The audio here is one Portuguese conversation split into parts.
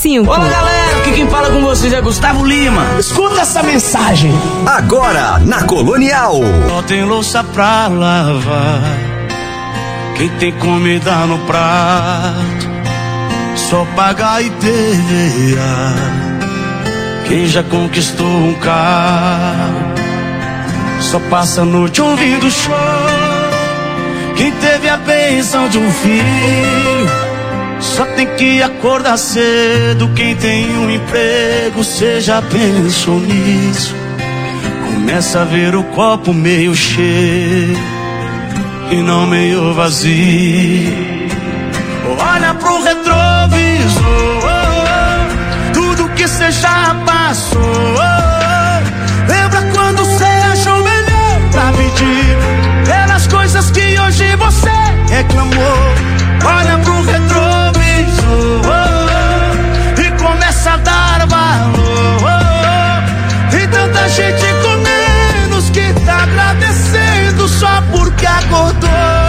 95. Olá, galera, aqui quem fala com vocês é Gustavo Lima. Escuta essa mensagem. Agora, na Colonial. Só tem louça pra lavar, quem tem comida no prato, só paga IPVA, quem já conquistou um carro, só passa a noite ouvindo show, quem teve a bênção de um filho, só tem que acordar cedo, quem tem um emprego, cê já pensou nisso? Começa a ver o copo meio cheio e não meio vazio. Olha pro retrovisor, tudo que cê já passou. Lembra quando cê achou melhor pra pedir pelas coisas que hoje você reclamou. Olha pro retrovisor e começa a dar valor. E tanta gente com menos que tá agradecendo só porque acordou.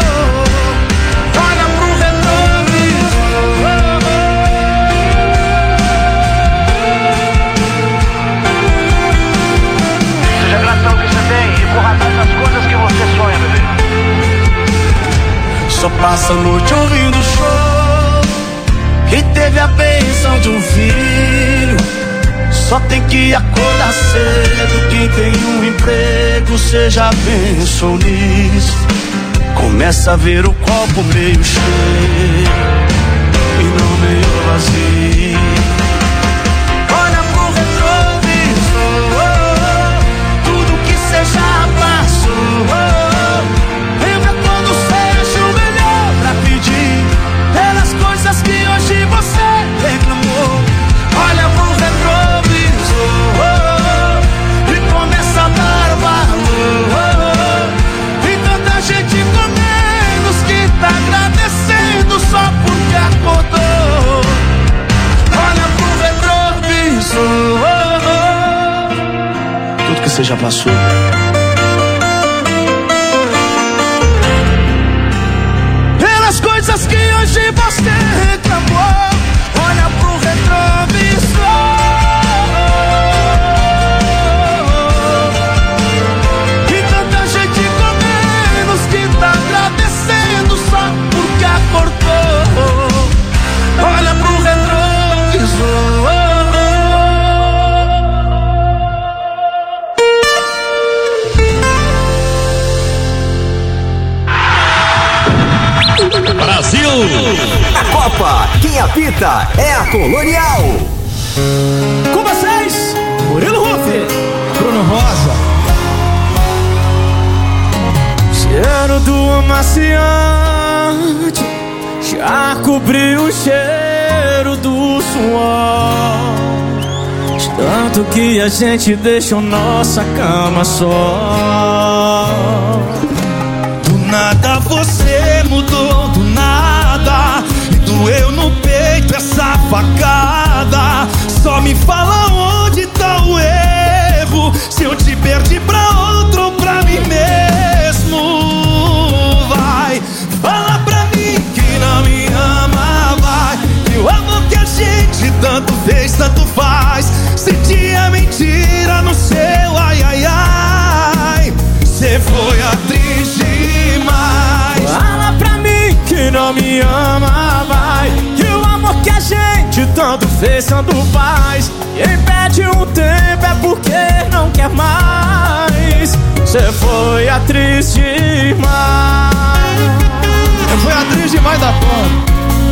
Olha pro retrovisor. Seja grato pelo que você tem e corra atrás das coisas que você sonha, bebê. Só passa a noite ouvindo show, quem teve a bênção de um filho, só tem que acordar cedo, quem tem um emprego, cê já pensou nisso? Começa a ver o copo meio cheio e não meio vazio. Olha pro retrovisor, tudo que cê já passou. Lembra quando cê achou melhor pra pedir pelas coisas que hoje você reclamou. Olha pro retrovisor e começa a dar valor. E tanta gente com menos que tá agradecendo só porque acordou. Olha pro retrovisor, tudo que você já passou. Pelas coisas que hoje você reclamou. Olha pro retrovisor e tanta gente com menos que tá agradecendo só porque acordou. Olha pro retrovisor. Brasil! A Copa, quem apita é a Colonial. Com vocês, Murilo Rufi, Bruno Rosa. Cheiro do amaciante já cobriu o cheiro do suor, de tanto que a gente deixou nossa cama só. Do nada você mudou, do nada, e doeu no peito essa facada. Só me fala onde tá o erro, se eu te perdi pra outro ou pra mim mesmo. Vai, fala pra mim que não me ama, vai, que o amor que a gente tanto fez, tanto faz. Se tinha mentira no seu ai, ai, ai, cê foi atriz demais. Fala pra mim que não me ama, vai, que o amor que a gente tanto fez, tanto faz. Quem pede um tempo é porque não quer mais. Cê foi atriz demais. Eu fui atriz demais da porra.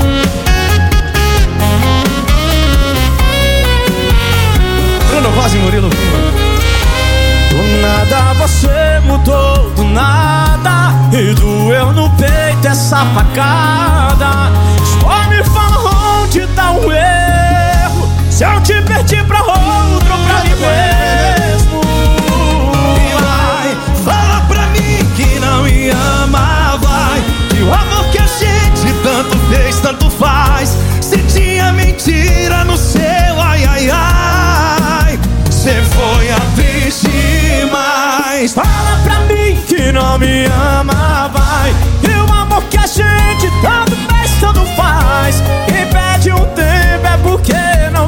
Bruno Rosa e Murilo Rufi. Do nada você mudou, do nada, e doeu no peito essa facada. Só me fala onde tá o erro, se eu te perdi pra outro ou pra mim mesmo. E vai, fala pra mim que não me ama, vai, que o amor que a gente tanto fez, tanto faz. Se tinha mentira no seu ai, ai, ai, cê foi atriz demais. Fala pra mim que não me ama, vai, que o amor que a gente tanto fez, tanto faz. Quem pede um tempo é porque não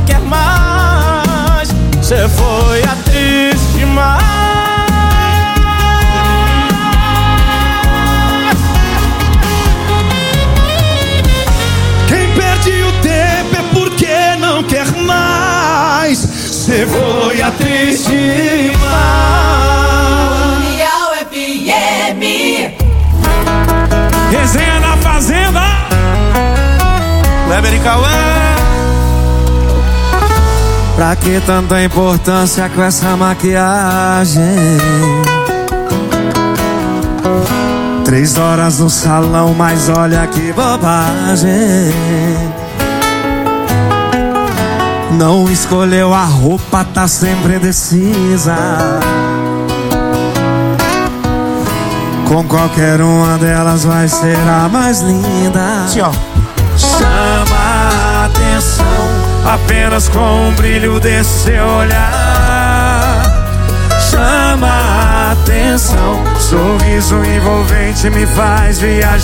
atriz demais. Quem perde o tempo é porque não quer mais. Cê foi atriz demais. União FM. Resenha na Fazenda. Kleber e Cauã. Pra que tanta importância com essa maquiagem? 3 horas no salão, mas olha que bobagem. Não escolheu a roupa, tá sempre indecisa. Com qualquer uma delas vai ser a mais linda. Sim, ó. Chama a atenção apenas com o brilho desse seu olhar. Chama a atenção, sorriso envolvente me faz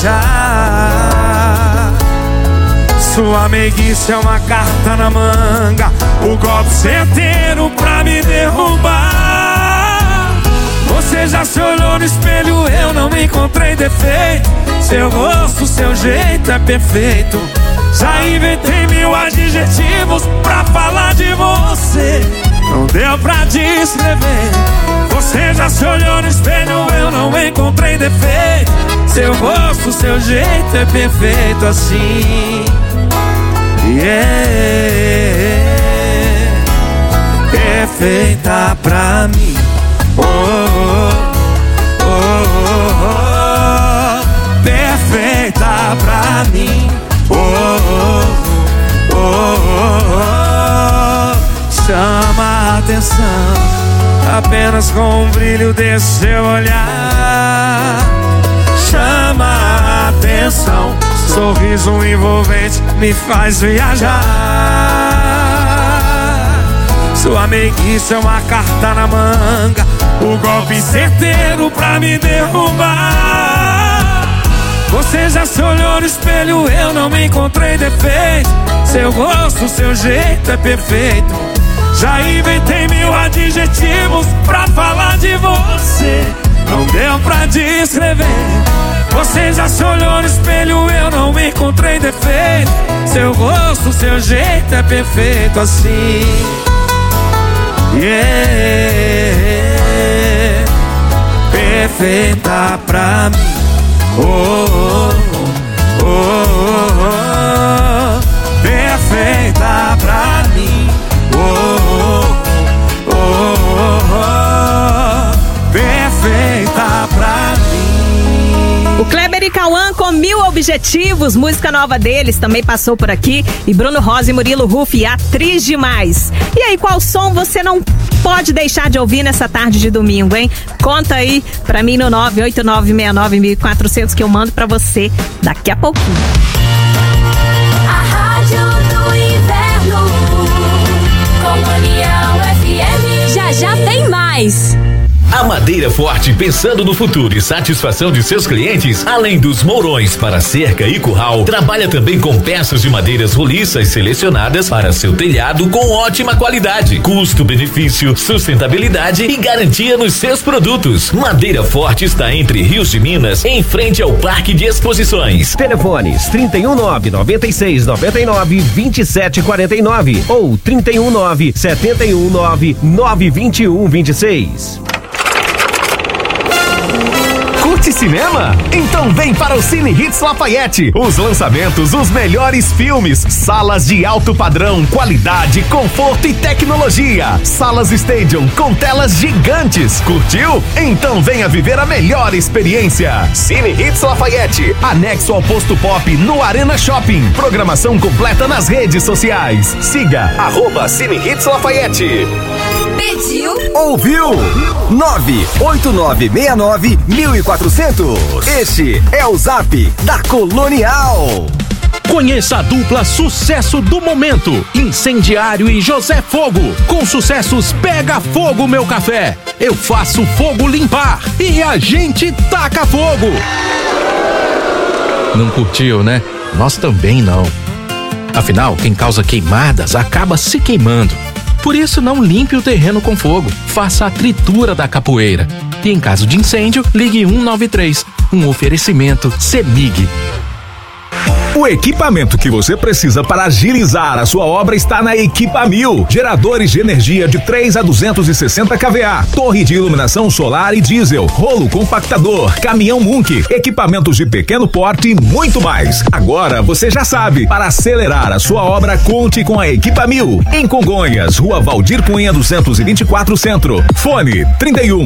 viajar. Sua meiguice é uma carta na manga, o golpe certeiro pra me derrubar. Você já se olhou no espelho, eu não encontrei defeito. Seu rosto, seu jeito é perfeito. Já inventei 1000 adjetivos pra falar de você. Não deu pra descrever. Você já se olhou no espelho, eu não encontrei defeito. Seu rosto, seu jeito é perfeito assim. Perfeita pra mim. Oh, oh, oh, oh, oh. Perfeita pra mim. Oh, oh, oh, oh, oh. Chama a atenção apenas com o brilho desse seu olhar. Chama a atenção, sorriso envolvente me faz viajar. Sua meiguice é uma carta na manga, o golpe certeiro pra me derrubar. Você já se olhou no espelho, eu não encontrei defeito. Seu rosto, seu jeito é perfeito. Já inventei 1000 adjetivos pra falar de você. Não deu pra descrever. Você já se olhou no espelho, eu não encontrei defeito. Seu rosto, seu jeito é perfeito assim. Perfeita pra mim. Oh, oh, oh, oh, oh. Perfeita pra mim. Oh, oh, oh, oh. Perfeita pra mim. O Kleber e Cauã com 1000 objetivos, música nova deles, também passou por aqui. E Bruno Rosa e Murilo Huff, atriz demais. E aí, qual som você não pode deixar de ouvir nessa tarde de domingo, hein? Conta aí pra mim no 989691400 que eu mando pra você daqui a pouquinho. A Rádio do Inverno. Colonial FM. Já já tem mais. A Madeira Forte, pensando no futuro e satisfação de seus clientes, além dos mourões para cerca e curral, trabalha também com peças de madeiras roliças selecionadas para seu telhado com ótima qualidade, custo-benefício, sustentabilidade e garantia nos seus produtos. Madeira Forte está entre Rios de Minas, em frente ao Parque de Exposições. Telefones 319-9699-2749 ou 319-719-92126. Curte cinema? Então vem para o Cine Hits Lafayette. Os lançamentos, os melhores filmes, salas de alto padrão, qualidade, conforto e tecnologia. Salas Stadium com telas gigantes. Curtiu? Então venha viver a melhor experiência. Cine Hits Lafayette, anexo ao Posto Pop no Arena Shopping. Programação completa nas redes sociais. Siga @Cine Hits Lafayette. Pediu? Ouviu? 98969-1400. Este é o Zap da Colonial. Conheça a dupla sucesso do momento, Incendiário e José Fogo, com sucessos Pega Fogo Meu Café, Eu Faço Fogo Limpar e A Gente Taca Fogo. Não curtiu, né? Nós também não. Afinal, quem causa queimadas acaba se queimando. Por isso, não limpe o terreno com fogo. Faça a tritura da capoeira. E em caso de incêndio, ligue 193. Um oferecimento CEMIG. O equipamento que você precisa para agilizar a sua obra está na Equipa 1000. Geradores de energia de 3 a 260 kVA, torre de iluminação solar e diesel, rolo compactador, caminhão Munk, equipamentos de pequeno porte e muito mais. Agora você já sabe, para acelerar a sua obra, conte com a Equipa 1000. Em Congonhas, Rua Valdir Cunha 224 Centro. Fone 31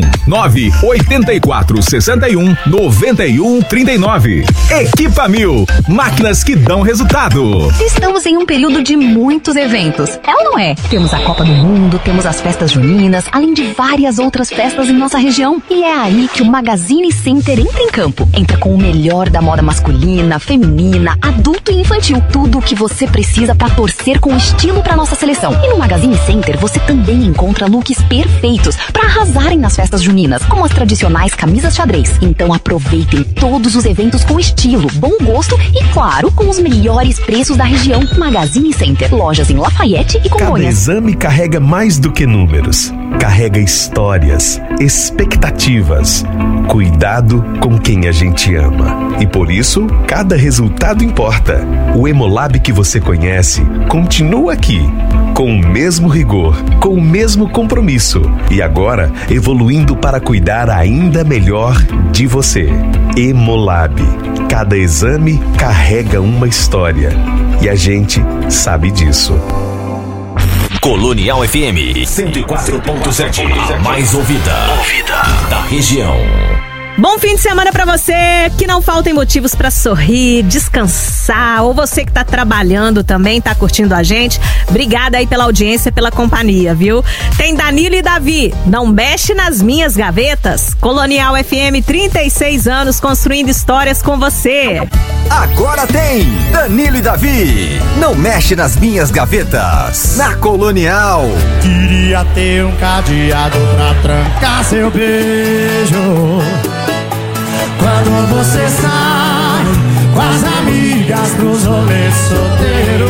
984 61 91 39. Equipa 1000. Máquinas que dão resultado. Estamos em um período de muitos eventos. É ou não é? Temos a Copa do Mundo, temos as festas juninas, além de várias outras festas em nossa região. E é aí que o Magazine Center entra em campo. Entra com o melhor da moda masculina, feminina, adulto e infantil. Tudo o que você precisa para torcer com estilo para nossa seleção. E no Magazine Center você também encontra looks perfeitos para arrasarem nas festas juninas, como as tradicionais camisas xadrez. Então aproveitem todos os eventos com estilo, bom gosto e, claro, com os melhores preços da região. Magazine Center, lojas em Lafayette e Congonhas. Cada exame carrega mais do que números. Carrega histórias, expectativas, cuidado com quem a gente ama. E por isso, cada resultado importa. O Hemolab que você conhece continua aqui, com o mesmo rigor, com o mesmo compromisso. E agora, evoluindo para cuidar ainda melhor de você. Hemolab. Cada exame carrega uma história. E a gente sabe disso. Colonial FM 104.7, a mais ouvida da região. Bom fim de semana pra você, que não faltem motivos pra sorrir, descansar, ou você que tá trabalhando também, tá curtindo a gente. Obrigada aí pela audiência, pela companhia, viu? Tem Danilo e Davi, não mexe nas minhas gavetas. Colonial FM, 36 anos construindo histórias com você. Agora tem Danilo e Davi, não mexe nas minhas gavetas, na Colonial. Queria ter um cadeado pra trancar seu beijo. Quando você sai com as amigas pros rolês solteiro.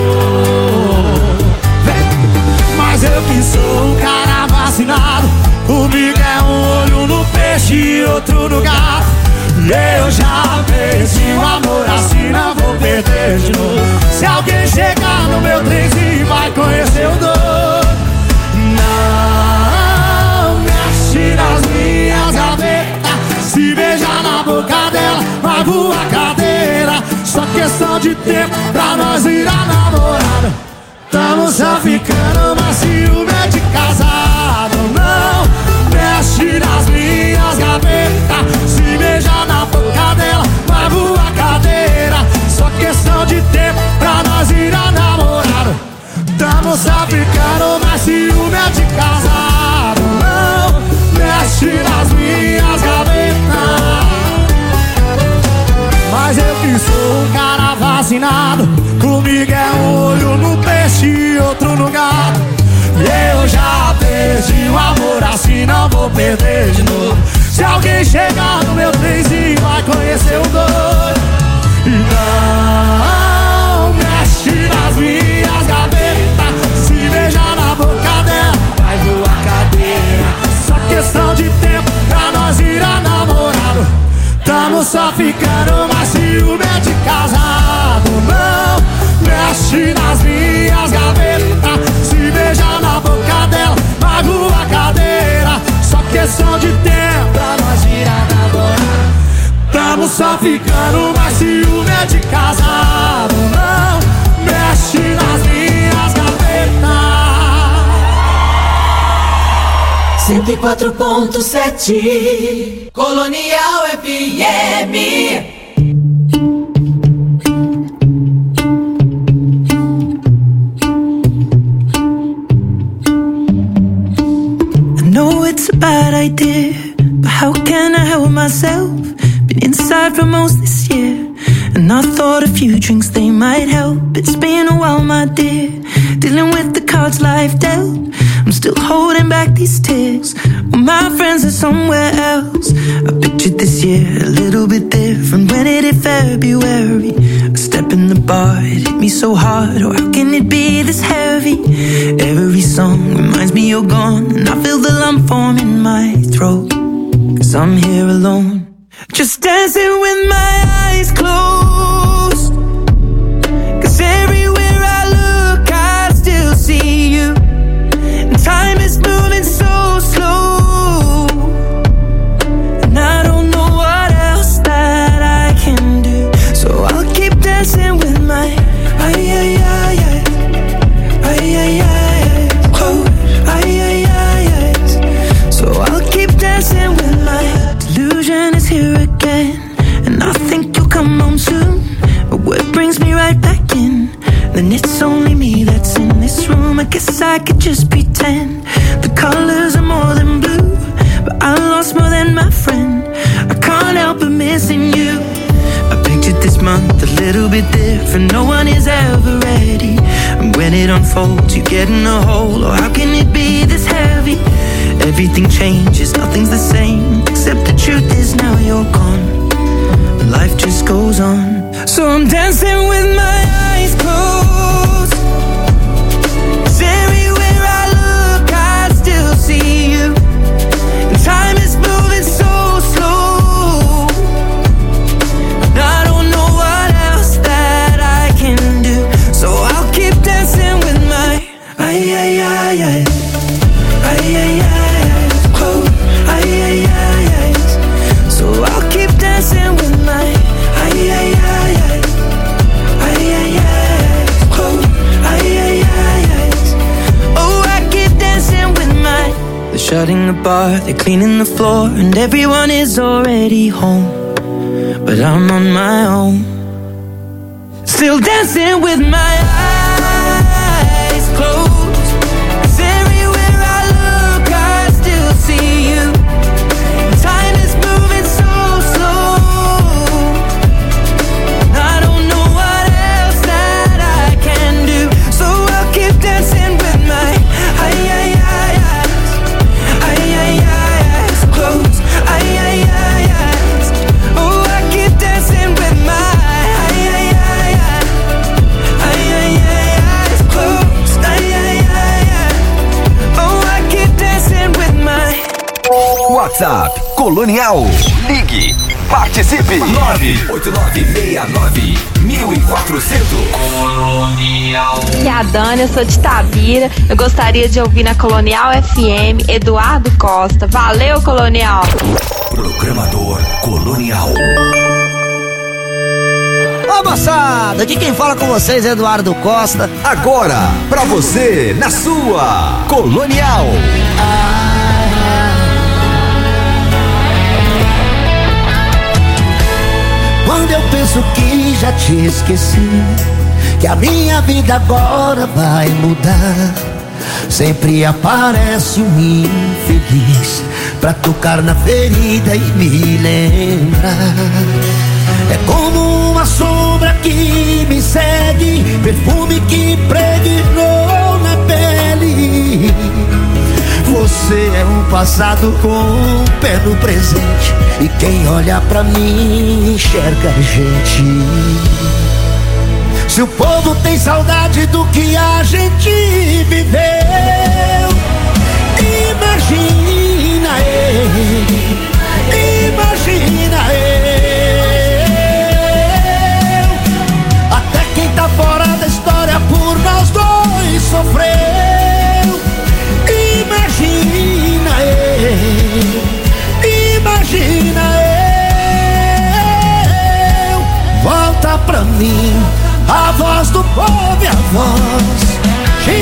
Mas eu que sou um cara vacinado, comigo é um olho no peixe e outro no gato. Eu já perdi o amor assim, não vou perder de novo. Se alguém chegar no meu trenzinho vai conhecer o dono. Não mexe nas minhas gavetas, se beijar na boca dela vai voar cadeira. Só questão de tempo pra nós virar namorada. Tamo só ficando, mas ciúme é de casado. Não mexe nas minhas gavetas, se beijar na boca dela vai voar cadeira. Só questão de tempo pra nós virar namorado. Tamo só ficando, mas ciúme é de casado. Não mexe nas minhas gavetas. Mas eu que sou um cara vacinado, comigo é um olho no peixe e outro no gato. Eu já perdi o amor assim, não vou perder de novo. Se alguém chegar no meu trenzinho vai conhecer o doido. E não mexe nas minhas gavetas, se beijar na boca dela vai voar cadeira. Só questão de tempo pra nós virar namorado. Tamo só ficando, mas ciúme é de casado. Não mexe nas minhas gavetas, se beijar na boca dela vai voar cadeira. Só questão de tempo pra nós virar namorado. Tamo só ficando, mas ciúme é de casado. Não mexe nas minhas gavetas. 104.7 Colonial FM. It's a bad idea, but how can I help myself? Been inside for most this year, and I thought a few drinks they might help. It's been a while, my dear, dealing with the cards life dealt. I'm still holding back these tears, well, my friends are somewhere else. I pictured this year a little bit different when it hit February. A step in the bar, it hit me so hard. Oh, how can it be this heavy? Every song reminds me you're gone, and I feel the lump form in my throat. 'Cause I'm here alone, just dancing with my eyes closed. 'Cause everywhere I look, I still see you. And time is moving so slow, and I don't know what else that I can do. So I'll keep dancing with my close. So I'll keep dancing with my delusion is here again, and I think you'll come home soon. But what brings me right back in? Then it's only me that's in this room. I guess I could just pretend the colors are more than blue, but I lost more than my friend. I can't help but missing you. I pictured this month a little bit different. No one is ever ready, and when it unfolds, you get in a hole. Oh, how can it be this heavy? Everything changes, nothing's the same, except the truth is now you're gone. Life just goes on. So I'm dancing with my eyes closed. 'Cause everywhere I look, I still see you. And time is moving so slow, and I don't know what else that I can do. So I'll keep dancing with my close. So I'll keep dancing with my close. Oh, I keep dancing with my. They're shutting the bar, they're cleaning the floor, and everyone is already home, but I'm on my own, still dancing with my eyes closed. 'Cause everywhere I look, I still see you. Time is moving so slow, I don't know what else that I can do. So I'll keep dancing with my eyes closed. Oh, I keep dancing with my eyes closed. Oh, I keep dancing with my. WhatsApp Colonial. Ligue, participe. 98969-1400. Colonial. Que é a Dani, eu sou de Tabira. Eu gostaria de ouvir na Colonial FM Eduardo Costa. Valeu, Colonial. Programador Colonial. Ô moçada, aqui quem fala com vocês é Eduardo Costa. Agora, pra você, na sua Colonial. Quando eu penso que já te esqueci, que a minha vida agora vai mudar, sempre aparece um infeliz pra tocar na ferida e me lembrar. É como uma sombra que me segue, perfume que impregnou na pele. Você é um passado com um pé no presente, e quem olha pra mim enxerga a gente. Se o povo tem saudade do que a gente viveu, imagina ele, imagina eu. Até quem tá fora da história por nós dois sofreu. Imagina eu, imagina eu. Volta pra mim a voz do povo e a voz de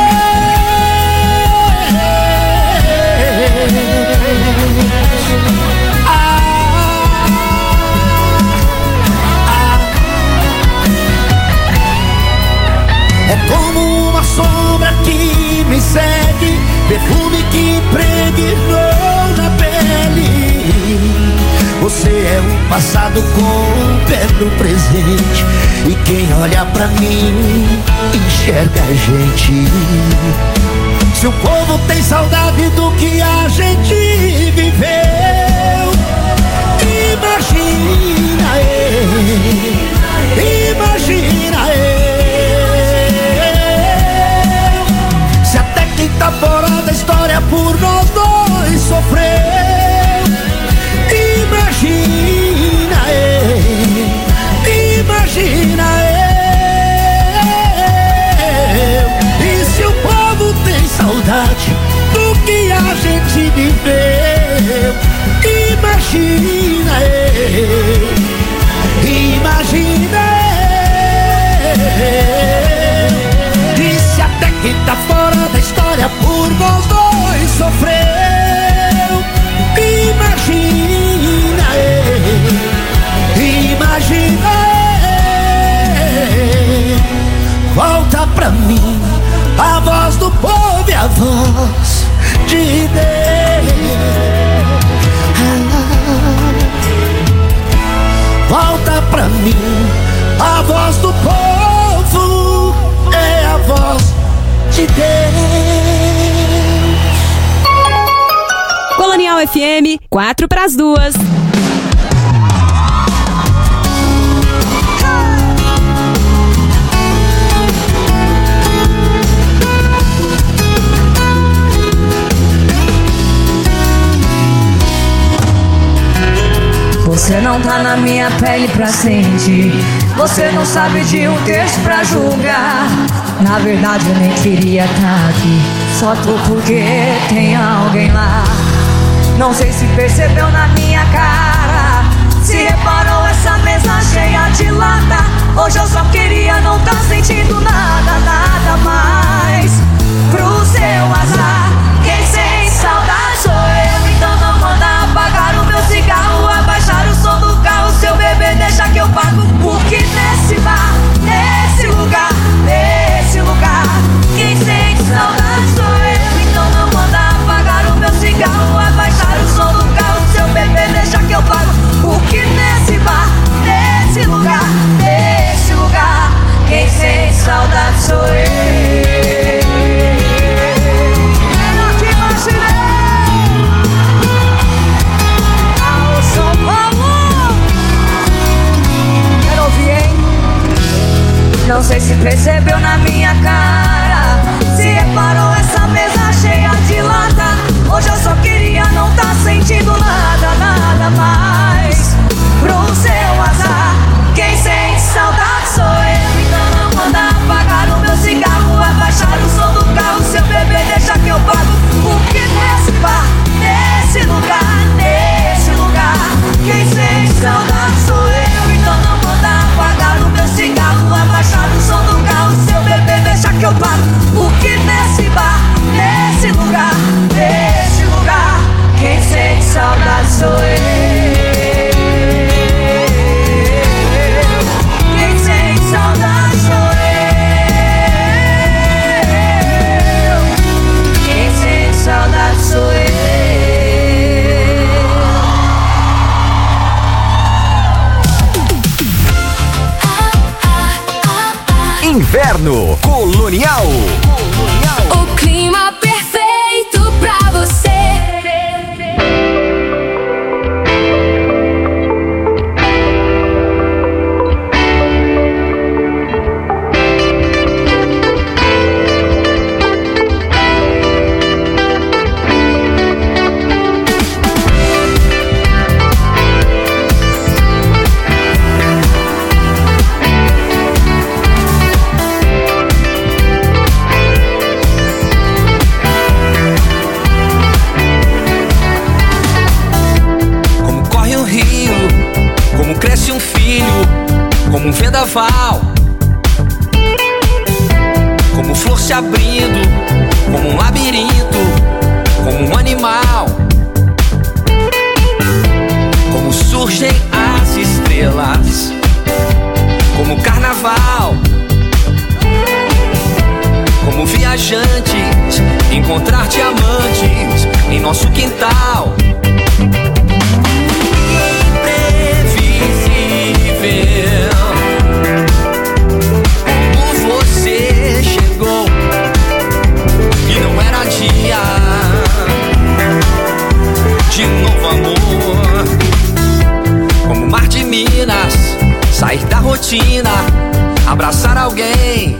É como uma sombra que me segue, perfume que impregnou na pele. Você é um passado com um pé no presente, e quem olha pra mim enxerga a gente. Se o povo tem saudade do que a gente viveu, imagina ele, imagina Disse até que tá fora da história por nós dois sofreu. Imagina, volta pra mim a voz do povo e a voz de Deus. Volta pra mim a voz do povo, é a voz de Deus. Colonial FM, 1:45. Você não tá na minha pele pra sentir. Você não sabe de um texto pra julgar. Na verdade eu nem queria tá aqui, só tô porque tem alguém lá. Não sei se percebeu na minha cara, se reparou essa mesa cheia de lata. Hoje eu só queria não tá sentindo nada, nada mais. Pro seu azar, quem sente saudade sou eu. Então não manda apagar o meu cigarro, abaixar o som do carro. Seu bebê deixa que eu pago, porque nesse bar, nesse lugar, quem sente saudade sou eu. Então não manda apagar o meu cigarro, abaixar o som do carro. Seu bebê deixa que eu pago, porque nesse bar, nesse lugar, quem sente saudade sou eu. Não sei se percebeu na minha cara, se reparou essa mesa cheia de lata. Hoje eu só queria não tá sentindo nada, nada mais. Pro seu azar, quem sente saudade sou eu. Então não manda apagar o meu cigarro, abaixar o som do carro. Seu bebê deixa que eu pago, porque nesse bar, nesse lugar, quem sente saudade sou eu. Então não manda apagar o meu cigarro, abaixar o som do carro. Seu bebê deixa que eu pago, porque nesse bar, nesse lugar, quem sente saudade sou eu. Quem sente saudade sou eu. Quem sente saudade sou eu. Inverno Colonial. O clima perfeito pra você. Cresce um filho, como um vendaval, como flor se abrindo, como um labirinto, como um animal, como surgem as estrelas, como carnaval, como viajantes, encontrar diamantes em nosso quintal. Como você chegou e não era dia de um novo amor. Como o mar de Minas, sair da rotina, abraçar alguém.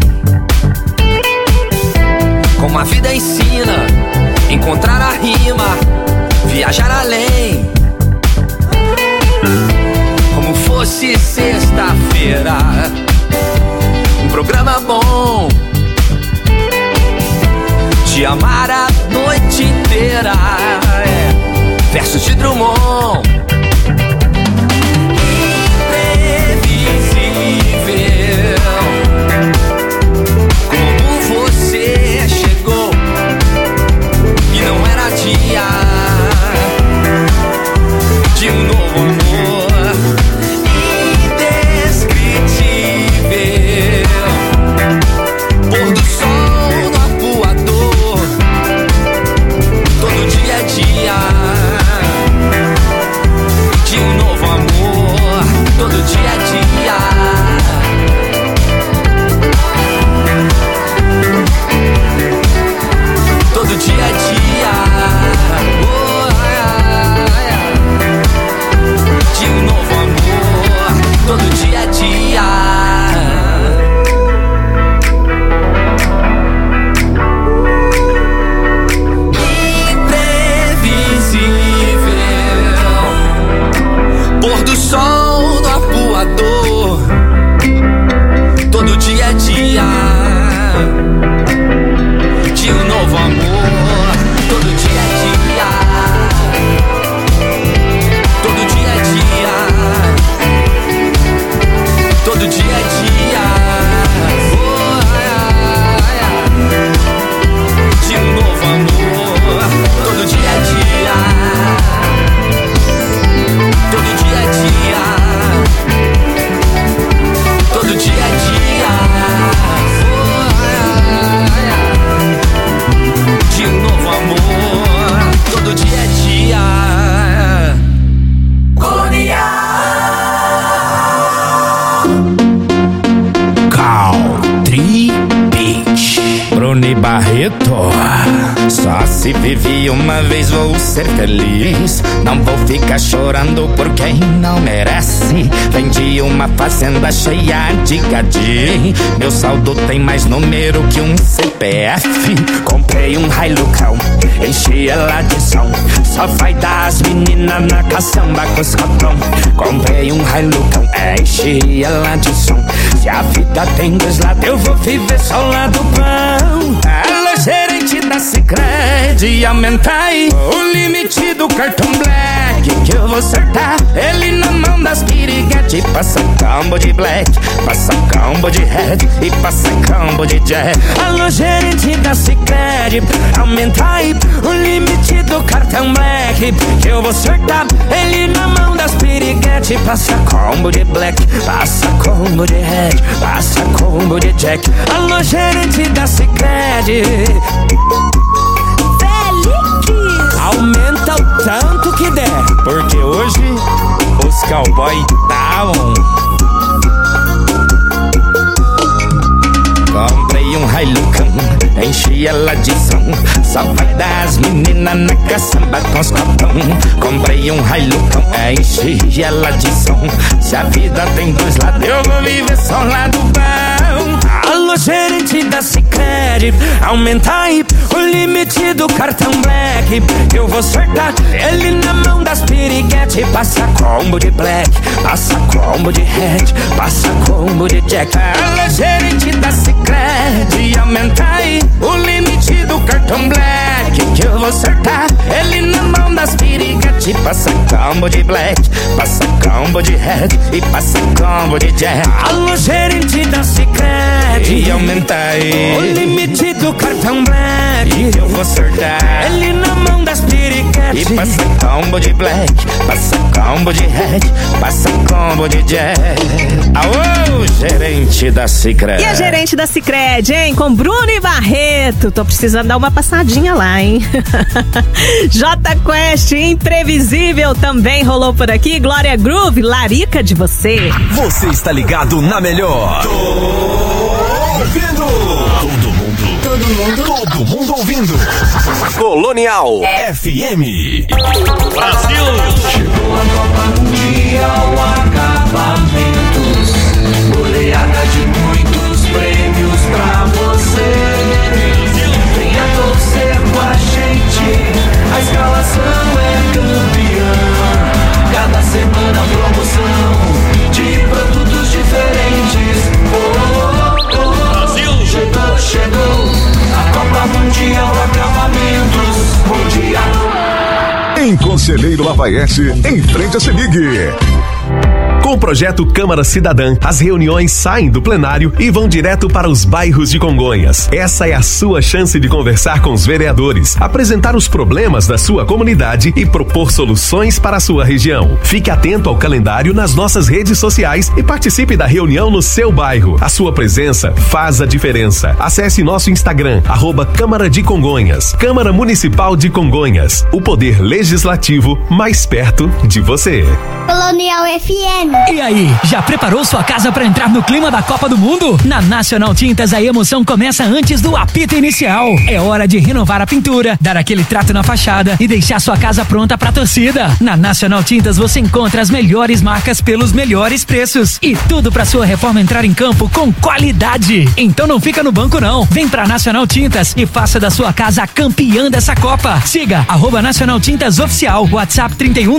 Como a vida ensina, encontrar a rima, viajar além. Como fosse sexta-feira, um programa bom, te amar a noite inteira. Versos de Drummond. Se vivi uma vez, vou ser feliz. Não vou ficar chorando por quem não merece. Vendi uma fazenda cheia de gadi. Meu saldo tem mais número que um CPF. Comprei um Hilucão, enchi ela de som. Só vai dar as meninas na caçamba com os cotão. Comprei um Hilucão, enchi ela de som. Se a vida tem dois lados, eu vou viver só o lado bom. Alô, gerente da Sicredi, aumenta aí o limite do cartão Black, que eu vou acertar ele na mão das piriguete. Passa combo de Black, passa combo de Red e passa combo de Jack. Alô, gerente da Sicredi, aumenta aí o limite do cartão Black, que eu vou acertar ele na mão das piriguete. Passa combo de Black, passa combo de Red, passa combo de Jack. Alô, gerente da Sicredi, aumenta o tanto que der, porque hoje os cowboy tá on. Comprei um Hilucão, enchi ela de som. Só vai dar as meninas na caçamba com os copão. Comprei um Hilucão, enchi ela de som. Se a vida tem dois lados, eu vou viver só um lado bom. Alô, gerente da Sicredi, aumenta aí o limite do cartão Black, eu vou acertar ele na mão das piriguete. Passa combo de Black, passa combo de Red, passa combo de Jack. Alô, gerente da Sicredi, aumenta aí o limite do cartão Black, que eu vou acertar ele na mão das piriguete. Passa combo de Black, passa combo de Red e passa combo de Jack. Alô, gerente da Sicredi, aumenta aí o limite do cartão Black, que eu vou acertar ele na mão das piriguete. E passa combo de Black, passa combo de Red, passa combo de Jack. Aô, gerente da Sicredi. E a gerente da Sicredi, hein? Com Bruno e Barreto. Tô precisando dar uma passadinha lá, hein? J Quest, Imprevisível, também rolou por aqui. Glória Groove, Larica de Você. Você está ligado na melhor. Ouvindo. Todo mundo ouvindo. Colonial FM. Brasil. Chegou a Copa Mundial, acabamentos. Goleada de muitos prêmios pra você. Venha torcer com a gente. A escalação é campeã. Cada semana promoção de produtos diferentes. Brasil. Chegou a Copa Mundial, acabamentos mundial. Em Conselheiro Lafayette, em frente à CEMIG. Com o projeto Câmara Cidadã, as reuniões saem do plenário e vão direto para os bairros de Congonhas. Essa é a sua chance de conversar com os vereadores, apresentar os problemas da sua comunidade e propor soluções para a sua região. Fique atento ao calendário nas nossas redes sociais e participe da reunião no seu bairro. A sua presença faz a diferença. Acesse nosso Instagram, @Câmara de Congonhas. Câmara Municipal de Congonhas. O poder legislativo mais perto de você. Colonial FM. E aí, já preparou sua casa para entrar no clima da Copa do Mundo? Na Nacional Tintas a emoção começa antes do apito inicial. É hora de renovar a pintura, dar aquele trato na fachada e deixar sua casa pronta pra torcida. Na Nacional Tintas você encontra as melhores marcas pelos melhores preços e tudo pra sua reforma entrar em campo com qualidade. Então não fica no banco não. Vem pra Nacional Tintas e faça da sua casa a campeã dessa Copa. Siga @Nacional Tintas Oficial. WhatsApp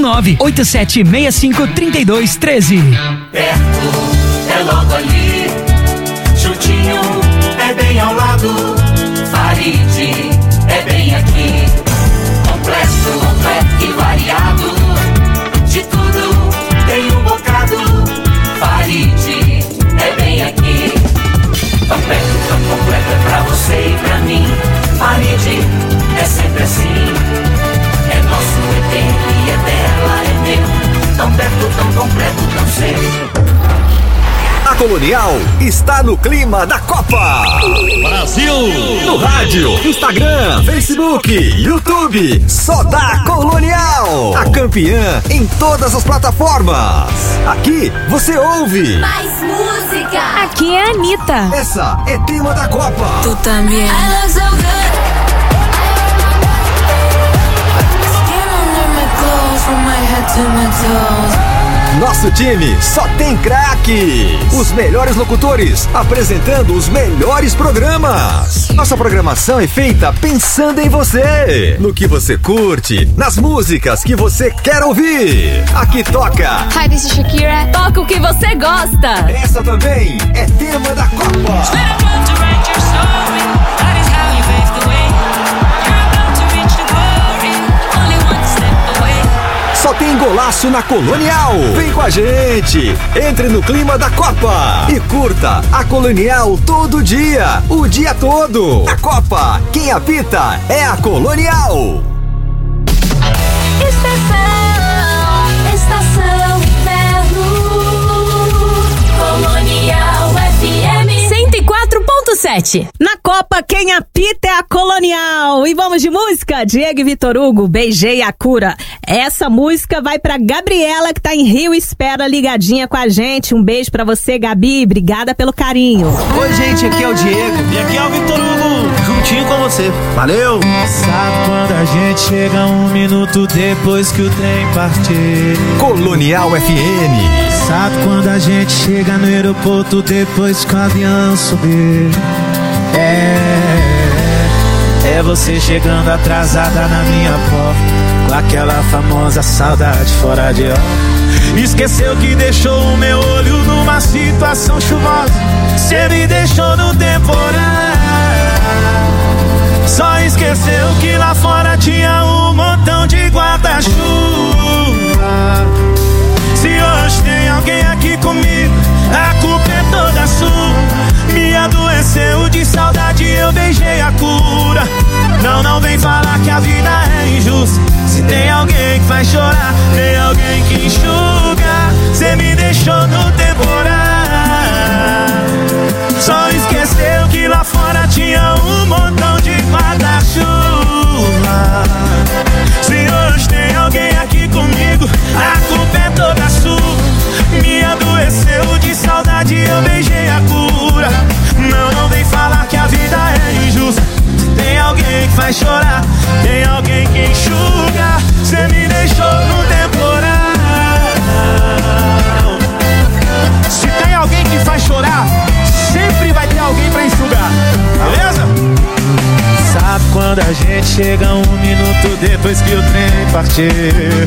319-8765-3213. Perto, é logo ali. Juntinho, é bem ao lado. Farid, é bem aqui. Completo e variado. De tudo, tem um bocado. Farid, é bem aqui. Tão perto, tão completo, é pra você e pra mim. Farid, é sempre assim. É nosso, é dele, é dela, é meu. Tão perto, tão completo, tão cedo. A Colonial está no clima da Copa. Brasil. No rádio, Instagram, Facebook, YouTube. Só dá Colonial. A campeã em todas as plataformas. Aqui você ouve Mais música. Aqui é a Anitta. Essa é tema da Copa. Tu também. Nosso time só tem craques. Os melhores locutores apresentando os melhores programas. Nossa programação é feita pensando em você, no que você curte, nas músicas que você quer ouvir. Aqui toca Hi, this is Shakira. Toca o que você gosta. Essa também é tema da Copa. Só tem golaço na Colonial. Vem com a gente. Entre no clima da Copa e curta a Colonial todo dia, o dia todo. A Copa, quem apita é a Colonial. Estação Inverno. Colonial FM 104.7. Na Copa, quem apita é a Colonial. E vamos de música? Diego e Vitor Hugo, Beijei a Cura. Essa música vai pra Gabriela, que tá em Rio Espera, ligadinha com a gente. Um beijo pra você, Gabi. Obrigada pelo carinho. Oi, gente, aqui é o Diego. E aqui é o Vitor Hugo. Juntinho com você. Valeu! Sabe quando a gente chega 1 minuto depois que o trem partir? Colonial FM. Sabe quando a gente chega no aeroporto depois que o avião subir? É você chegando atrasada na minha porta, com aquela famosa saudade fora de hora. Esqueceu que deixou o meu olho numa situação chuvosa. Cê me deixou no temporal. Só esqueceu que lá fora tinha um montão de guarda-chuva. Se hoje tem alguém aqui comigo, a culpa é toda sua. Me adoeceu de saudade, eu beijei a cura. Não vem falar que a vida é injusta. Se tem alguém que faz chorar, tem alguém que enxuga. Cê me deixou no temporal. Só esqueceu que lá fora tinha um montão de guarda-chuva. Se hoje tem alguém aqui comigo, a culpa é toda sua. Me adoeceu de saudade, eu beijei a cura. Não vem falar que a vida é injusta. Tem alguém que faz chorar, tem alguém que enxuga. Cê me deixou no temporal. Se tem alguém que faz chorar, sempre vai ter alguém pra enxugar. Beleza? Sabe quando a gente chega 1 minuto depois que o trem partir?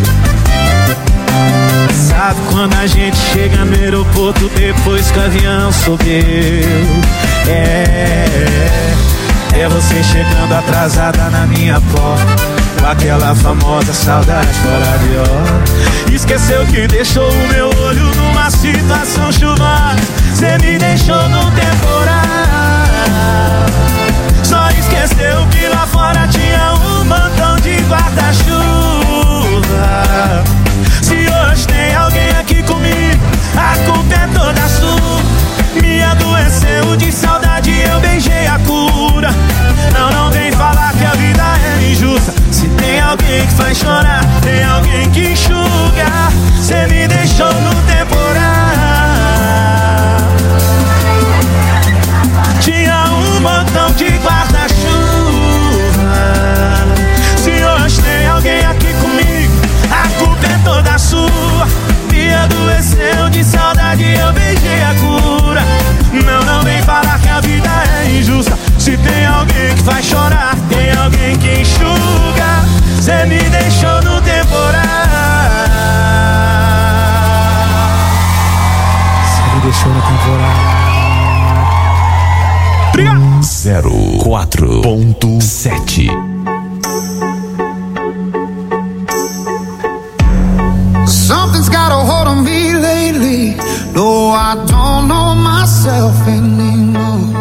Sabe quando a gente chega no aeroporto depois que o avião subiu? É você chegando atrasada na minha porta, com aquela famosa saudade fora de hora. Esqueceu que deixou o meu olho numa situação chuvosa. Cê me deixou no temporal. Só esqueceu que lá fora tinha um montão de guarda-chuva. Se hoje tem alguém aqui comigo, a culpa é toda sua. Me adoeceu de saudade, eu beijei a cura. Não vem falar que a vida é injusta. Se tem alguém que faz chorar, tem alguém que enxuga. Cê me deixou no temporal. Tinha um montão de guarda-chuva. Se hoje tem alguém aqui comigo, a culpa é toda sua. Me adoeceu de saudade, eu beijei a cura. Não vem falar que a vida é injusta. Se tem alguém que faz chorar, tem alguém que enxuga. Cê me deixou no temporal. Cê me deixou no temporal. 04.7. Something's got a hold on me lately. No, I don't know myself anymore.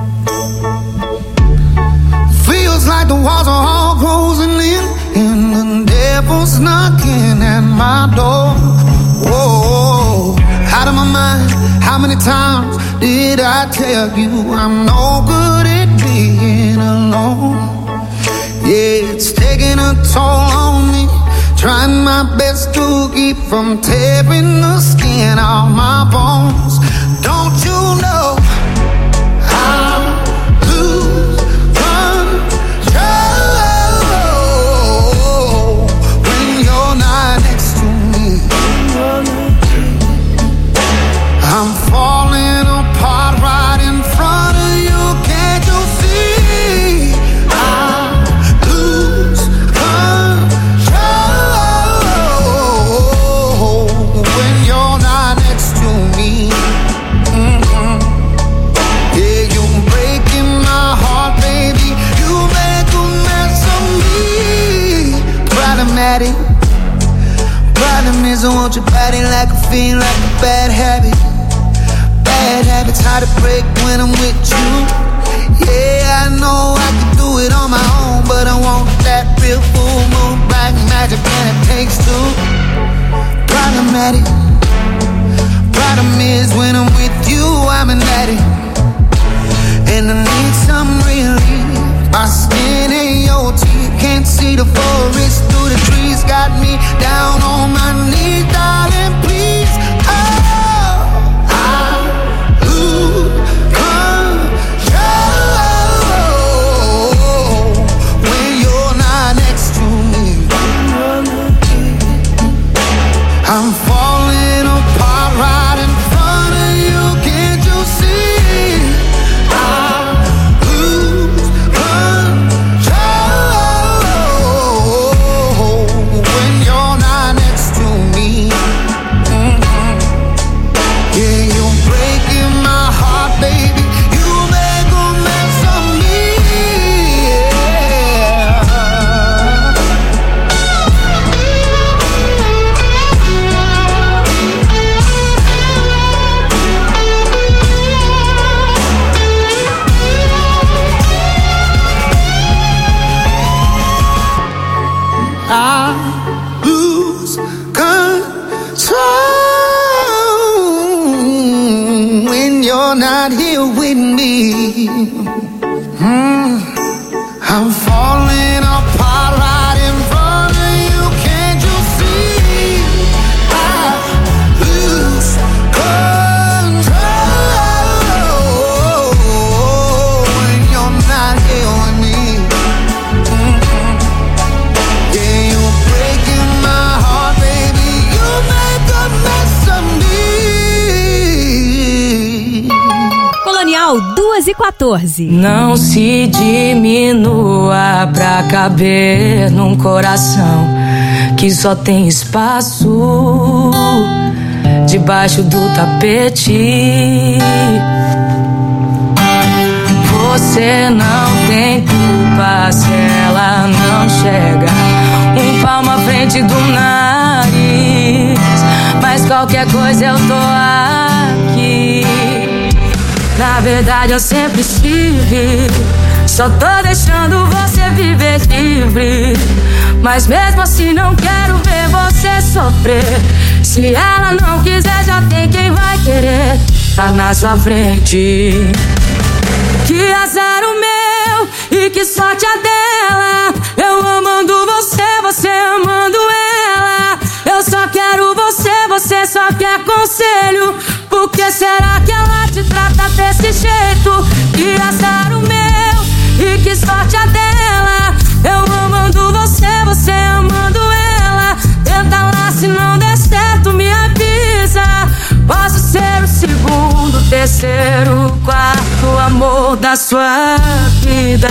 Feels like the walls are all closing in, and the devil's knocking at my door. Whoa, out of my mind. How many times did I tell you I'm no good at being alone? Yeah, it's taking a toll on me. Trying my best to keep from tearing the skin off my bones. Don't you know I'll lose control when you're not next to me? I want your body like a fiend, like a bad habit. Bad habits hard to break when I'm with you. Yeah, I know I can do it on my own, but I want that real full moon, black magic, and it takes two. Problematic. Problem is when I'm with you, I'm an addict, and I need some relief. My skin ain't your teeth, can't see the forest through the trees. Got me down on my knees, darling, please. Oh, I lose control when you're not next to me. I'm falling apart right in front of you, can't you see? I lose control when you're not next to me. Yeah, you're breaking my heart, baby. You make a mess of me. I lose control when you're not here with me. I'm falling apart right in front of you, can't you see? I lose control when you're not here with me. Yeah, you're breaking my heart, baby. You make a mess of me. Colonial 2h14. Não se diminua pra caber num coração que só tem espaço debaixo do tapete. Você não tem culpa se ela não chega um palmo à frente do nariz, mas qualquer coisa eu tô aqui. Na verdade eu sempre estive, só tô deixando você viver livre, mas mesmo assim não quero ver você sofrer. Se ela não quiser, já tem quem vai querer, tá na sua frente. Que azar o meu e que sorte a dela. Eu amando você, você amando ela. Eu só quero você, você só quer conselho. Por que será que ela te trata desse jeito? Que azar o meu e que sorte a dela. Eu amando você, você amando ela. Tenta lá, se não der certo me avisa. Posso ser o segundo, terceiro, quarto amor da sua vida.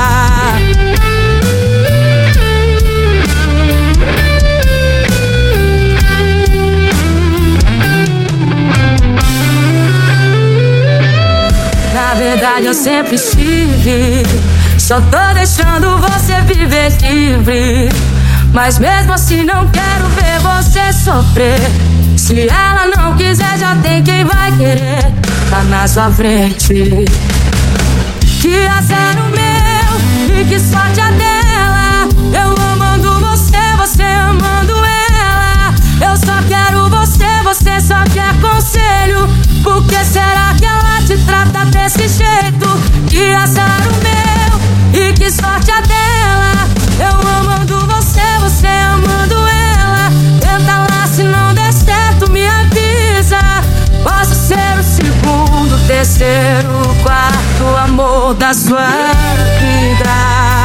Na verdade eu sempre estive, só tô deixando você viver livre, mas mesmo assim não quero ver você sofrer. Se ela não quiser, já tem quem vai querer, tá na sua frente. Que azar o meu e que sorte a dela. Eu amando você, você amando ela. Eu só quero você, você só quer conselho. Por que será que ela te trata desse jeito? Que azar o meu e que sorte a dela. Eu amando você, você amando ela. Tenta lá, se não der certo me avisa. Posso ser o segundo, terceiro, quarto amor da sua vida.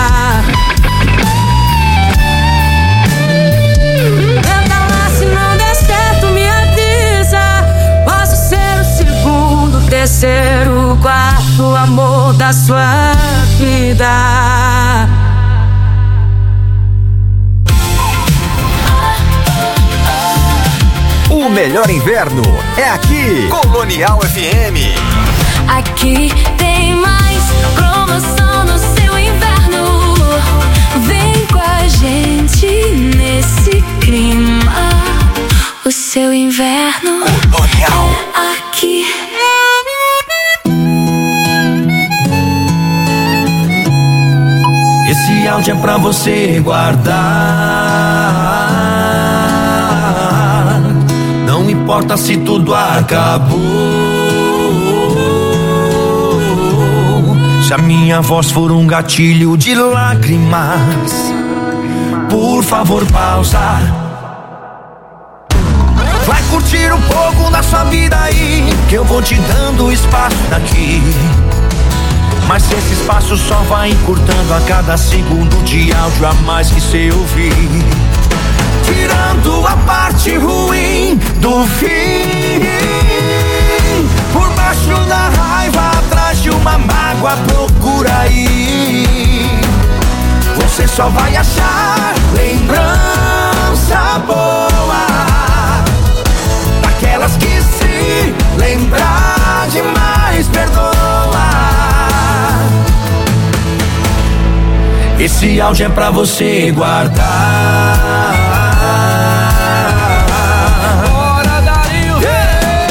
Tenta lá, se não der certo me avisa. Posso ser o segundo, terceiro, quarto amor da sua vida. O melhor inverno é aqui, Colonial FM. Aqui tem mais promoção no seu inverno. Vem com a gente nesse clima. o seu inverno é aqui. Esse áudio é pra você guardar. Não importa se tudo acabou. Se a minha voz for um gatilho de lágrimas, por favor pausa. Vai curtir um pouco da sua vida aí, que eu vou te dando espaço daqui. Mas esse espaço só vai encurtando a cada segundo de áudio a mais que cê ouvir. Tirando a parte ruim do fim. Por baixo da raiva, atrás de uma mágoa, procura aí. Você só vai achar lembrança boa, daquelas que se lembrar demais perdoa. Esse áudio é pra você guardar. Bora, Darinho! Yeah!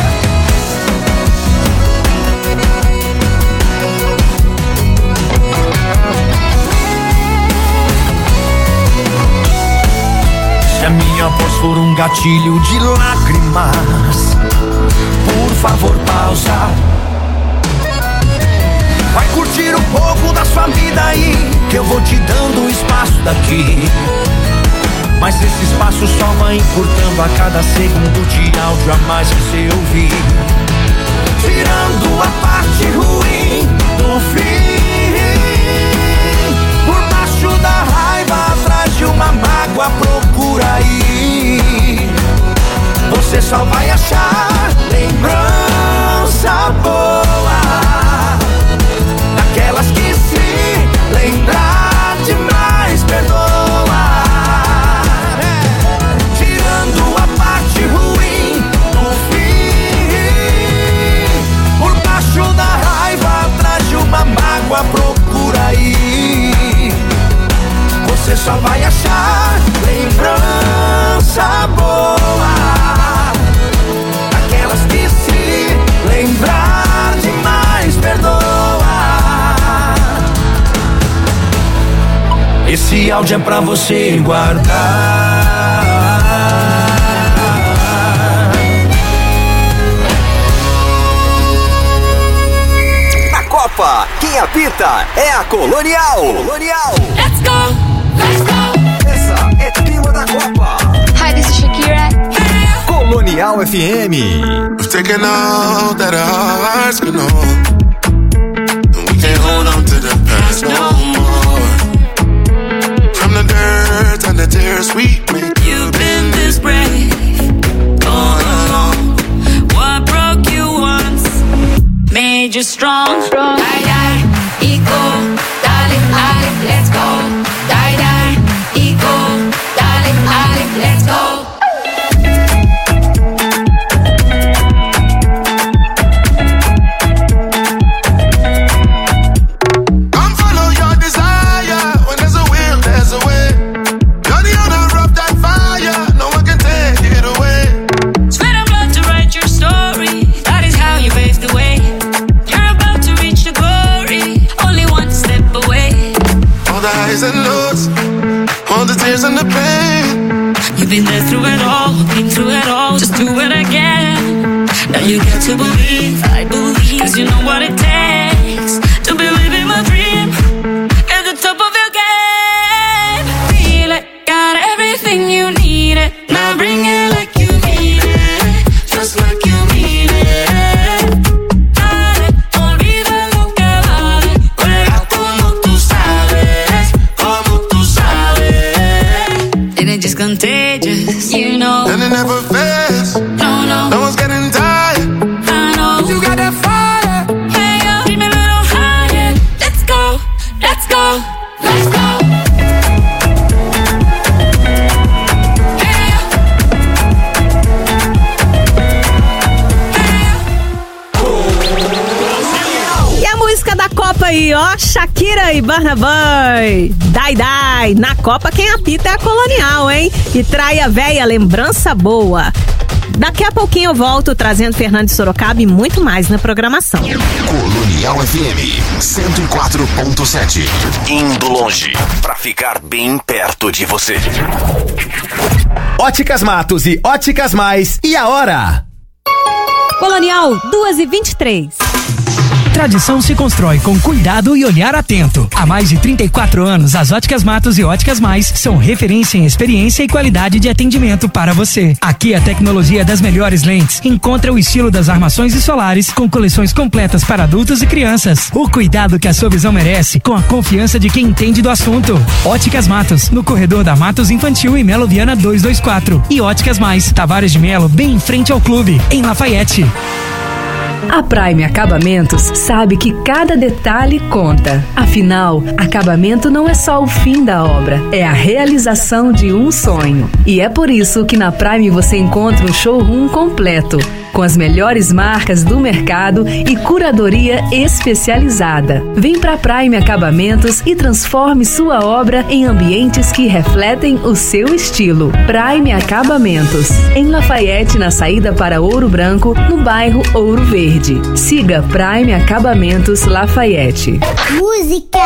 Se a minha voz for um gatilho de lágrimas, por favor pausa. Vai curtir um pouco da sua vida aí, que eu vou te dando espaço daqui. Mas esse espaço só vai encurtando a cada segundo de áudio a mais que cê ouvir. Tirando a parte ruim do fim. Por baixo da raiva, atrás de uma mágoa, procura aí. Você só vai achar lembrança boa, daquelas que se lembrar demais perdoa. Tirando a parte ruim do fim. Por baixo da raiva, atrás de uma mágoa, procura aí. Você só vai achar lembrança boa, daquelas que se lembrar demais perdoa. Esse áudio é pra você guardar. Na Copa, quem apita é a Colonial. Colonial. Let's go, let's go. Essa é clima da Copa. Hi, this is Shakira. Colonial FM. We've taken all that our hearts can hold, and we can't hold on to the past no more. From the dirt and the tears we made, You've been this brave all along. What broke you once made you strong. Die, die, equal, darling, darling, let's go. Die, die, equal, darling, darling, let's go. And lows, all the tears and the pain. You've been there through it all, been through it all, just do it again. Now you got to believe, I believe, cause you know what it takes to be living my dream at the top of your game. Feel it, got everything you need it. Now bring it like you mean it, just like you mean it. Dale, olvida lo que vale, juega como tú sabes, como tú sabes. And it's just contagious, you know. And it never fails. No, no. No one's getting tired. I know. You got that fire. Hey, yo, keep me a little higher. Let's go, let's go, let's go. E a música da Copa aí, ó, Shakira e Burna Boy. Dai, dai. Na Copa quem apita é a Colonial, hein? E trai a véia lembrança boa. Daqui a pouquinho eu volto trazendo Fernando de Sorocaba e muito mais na programação. Colonial FM 104.7. Indo longe pra ficar bem perto de você. Óticas Matos e Óticas Mais. E a hora? Colonial 2h23. Tradição se constrói com cuidado e olhar atento. Há mais de 34 anos, as Óticas Matos e Óticas Mais são referência em experiência e qualidade de atendimento para você. Aqui a tecnologia das melhores lentes encontra o estilo das armações e solares com coleções completas para adultos e crianças. O cuidado que a sua visão merece com a confiança de quem entende do assunto. Óticas Matos, no corredor da Matos Infantil e Melo Viana 224. E Óticas Mais, Tavares de Melo, bem em frente ao clube, em Lafayette. A Prime Acabamentos sabe que cada detalhe conta. Afinal, acabamento não é só o fim da obra, é a realização de um sonho. E é por isso que na Prime você encontra um showroom completo, com as melhores marcas do mercado e curadoria especializada. Vem pra Prime Acabamentos e transforme sua obra em ambientes que refletem o seu estilo. Prime Acabamentos, em Lafayette, na saída para Ouro Branco, no bairro Ouro Verde. Siga Prime Acabamentos Lafayette. Música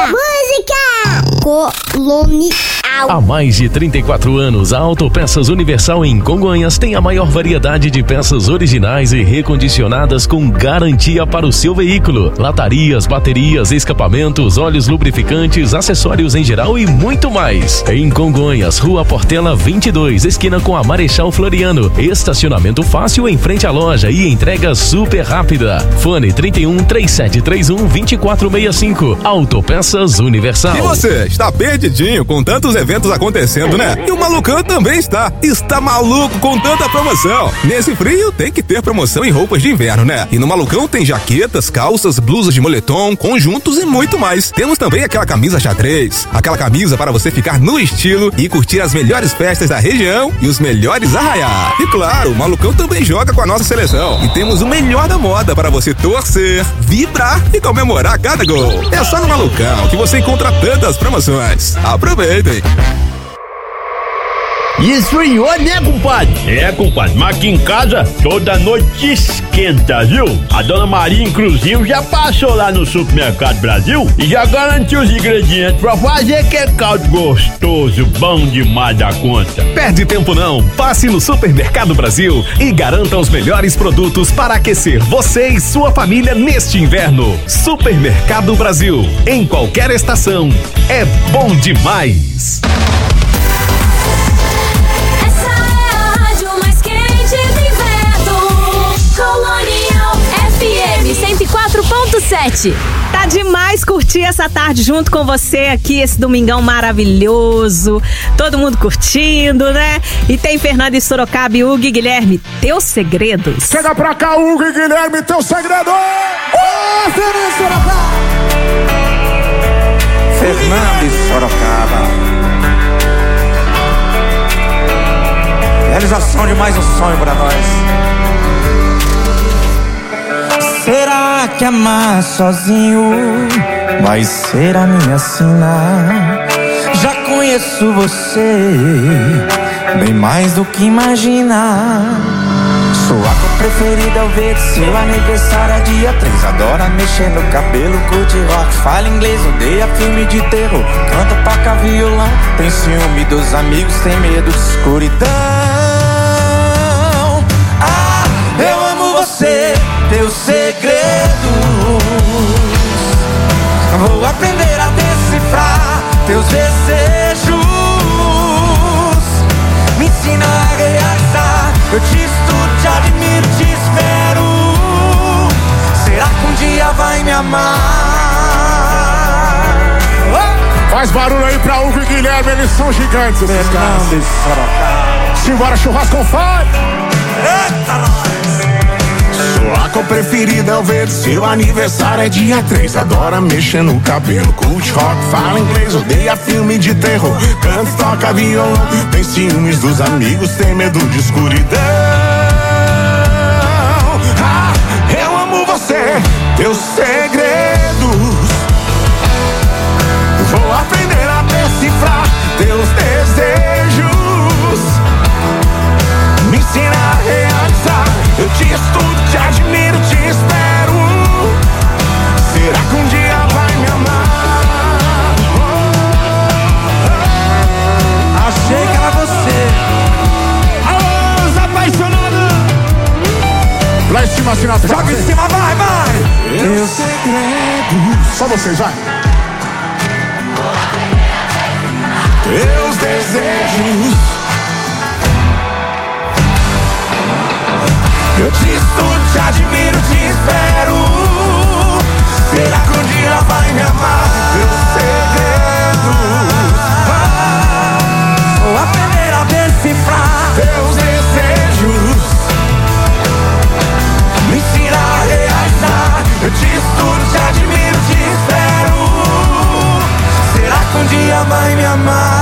Colonial. Há mais de 34 anos, a Autopeças Universal em Congonhas tem a maior variedade de peças originais e recondicionadas com garantia para o seu veículo. Latarias, baterias, escapamentos, óleos lubrificantes, acessórios em geral e muito mais. Em Congonhas, Rua Portela 22, esquina com a Marechal Floriano. Estacionamento fácil em frente à loja e entrega super rápida. Fone 31 3731 2465. Autopeças Universal. E você, está perdidinho com tantos eventos acontecendo, né? E o Malucão também está. Está maluco com tanta promoção. Nesse frio tem que ter promoção em roupas de inverno, né? E no Malucão tem jaquetas, calças, blusas de moletom, conjuntos e muito mais. Temos também aquela camisa xadrez. Aquela camisa para você ficar no estilo e curtir as melhores festas da região e os melhores arraiais. E claro, o Malucão também joga com a nossa seleção. E temos o melhor da moda para você torcer, vibrar e comemorar cada gol. É só no Malucão que você encontra tantas promoções. Aproveitem! E esfriou, né, compadre? É, compadre, mas aqui em casa toda noite esquenta, viu? A dona Maria, inclusive, já passou lá no Supermercado Brasil e já garantiu os ingredientes pra fazer aquele caldo gostoso, bom demais da conta. Perde tempo não, passe no Supermercado Brasil e garanta os melhores produtos para aquecer você e sua família neste inverno. Supermercado Brasil, em qualquer estação, é bom demais. Colonial FM 104.7. Tá demais curtir essa tarde junto com você aqui, esse domingão maravilhoso. Todo mundo curtindo, né? E tem Fernando de Sorocaba e Hugo e Guilherme, teus segredos. Chega pra cá, Hugo e Guilherme, teu segredo! Fernando de Sorocaba! Fernando de Sorocaba. Realização de mais um sonho pra nós. Será que amar sozinho vai ser a minha sina? Já conheço você bem mais do que imagina. Sua cor preferida é o verde, seu aniversário é dia 3. Adora mexer no cabelo, curte rock, fala inglês, odeia filme de terror, canta, toca violão, tem ciúme dos amigos, tem medo de escuridão. Ah, eu amo você, teus segredos. Vou aprender a decifrar teus desejos. Me ensina a realizar. Eu te estudo, te admiro, te espero. Será que um dia vai me amar? Faz barulho aí pra Hugo e Guilherme, eles são gigantes, esses caras. Simbora, churrasco com fire. Eita, nós! Sua cor preferida é o verde, seu aniversário é dia 3. Adora mexer no cabelo, curte rock, fala inglês, odeia filme de terror, canta, toca violão, tem ciúmes dos amigos, tem medo de escuridão. Ah, eu amo você, teus segredos. Vou aprender a decifrar teus desejos. Me ensina a realizar. pra cima. Joga em cima, vai, vai. Meus segredos. Só vocês, vai. Meus desejos. Eu te estudo, te admiro, te espero. Será que um dia vai me amar? Meus segredos. Vou aprender a decifrar teus desejos. Me ensina a realizar. Eu te estudo, te admiro, te espero. Será que um dia vai me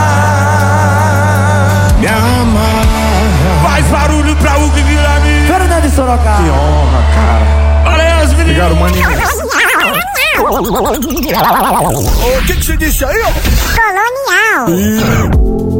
amar? Me amar. Faz barulho pra Hugo e Guilherme. Fernando de Sorocaba. Que honra, cara. Olha as meninas. Obrigado, maninho. O que você disse aí, ó? Colonial.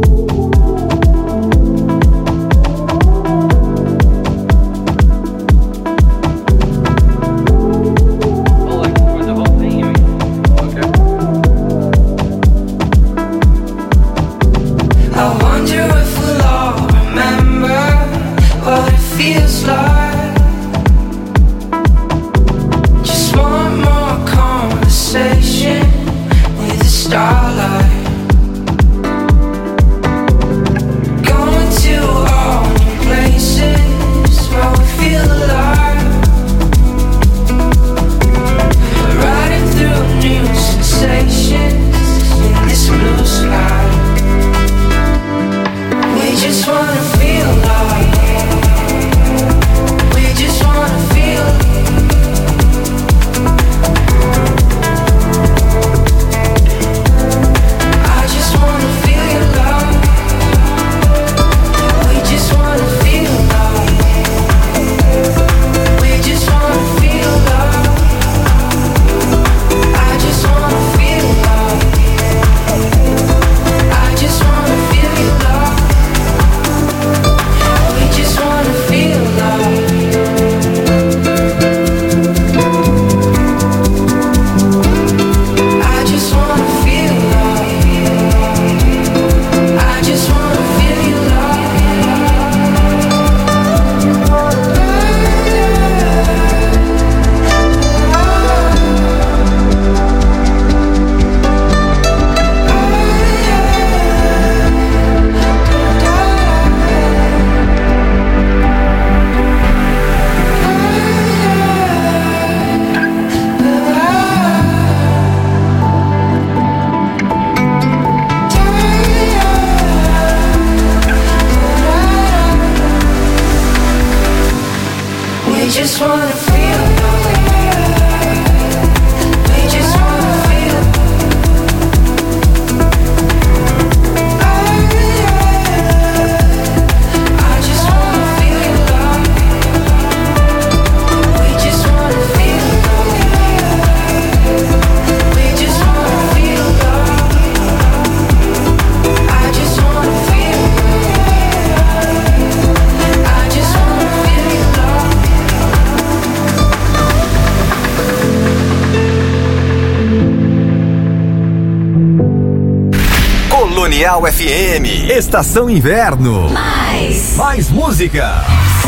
Colonial FM, Estação Inverno. Mais música.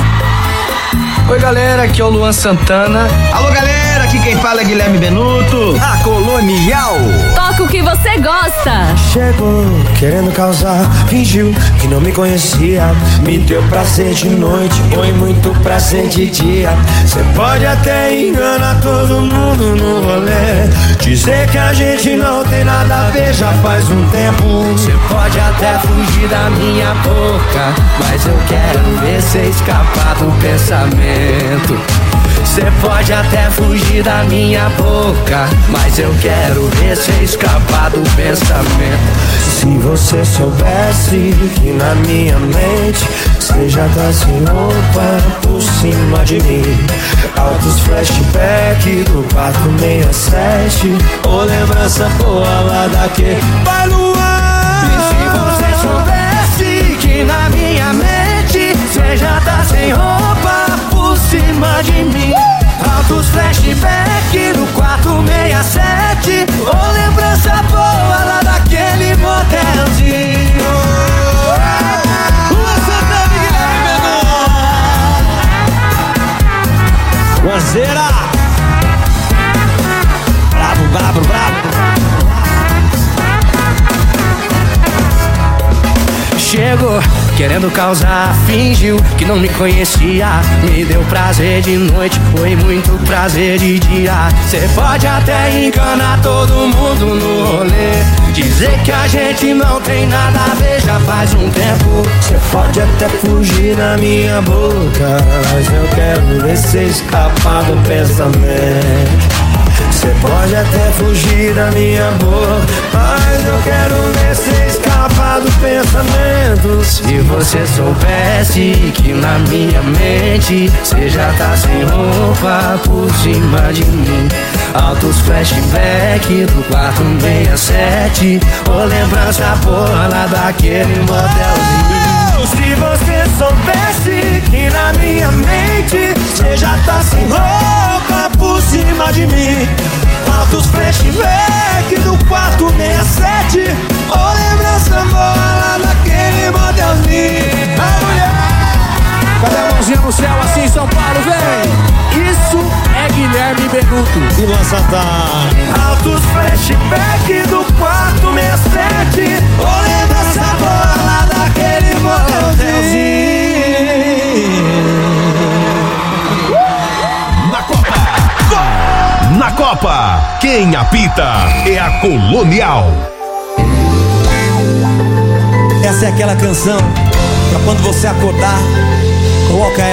Oi galera, aqui é o Luan Santana. Alô galera, aqui quem fala é Guilherme Benuto. A Colonial. Toca o que você gosta. Chegou querendo causar, fingiu que não me conhecia. Me deu prazer de noite, foi muito prazer de dia. Cê pode até enganar todo mundo no rolê, dizer que a gente não tem nada a ver já faz um tempo. Cê pode até fugir da minha boca, mas eu quero ver cê escapar do pensamento. Cê pode até fugir da minha boca, mas eu quero ver cê escapar do pensamento. Se você soubesse que na minha mente cê já tá sem roupa por cima de mim. Altos flashback do 467, ô lembrança boa lá daquele vai Luan. E se você soubesse que na minha mente cê já tá sem roupa por cima de mim. Altos flashback do 467, ô lembrança boa lá daquele motelzinho. Luan Santana e Guilherme Benuto. Topzera. Bravo, bravo, bravo. Chegou querendo causar, fingiu que não me conhecia. Me deu prazer de noite, foi muito prazer de dia. Cê pode até enganar todo mundo no rolê, dizer que a gente não tem nada a ver já faz um tempo. Cê pode até fugir da minha boca, mas eu quero ver cê escapar do pensamento. Cê pode até fugir da minha boca, mas eu quero ver cê escapar do pensamento. Se você soubesse que na minha mente cê já tá sem roupa por cima de mim. Altos flashback do quarto 67, ou lembrança porra lá daquele motelzinho. Se você soubesse que na minha mente cê já tá sem roupa por cima de mim. Altos flashback do quarto 67, ou lembrança boa lá naquele motelzinho. A mulher, cadê a mãozinha no céu assim, São Paulo, vem! Isso é Guilherme Benuto e Luan Santana. Altos flashback do quarto 67, ou lembrança boa lá daquele motelzinho. Na Copa, quem apita é a Colonial. Essa é aquela canção pra quando você acordar, coloca